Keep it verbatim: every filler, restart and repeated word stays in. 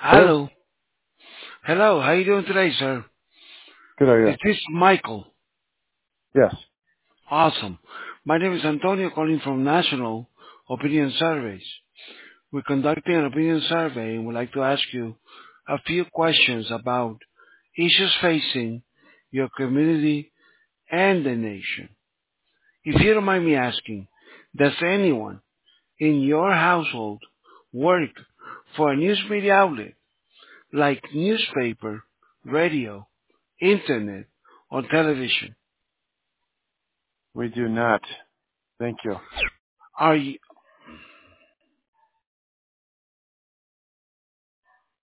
Hello? Hello. Hello. How you doing today, sir? Good, how are you? Is this Michael? Yes. Awesome. My name is Antonio calling from National Opinion Surveys. We're conducting an opinion survey and would like to ask you a few questions about issues facing your community and the nation. If you don't mind me asking, does anyone in your household work for a news media outlet like newspaper, radio, internet, or television? We do not. Thank you. Are you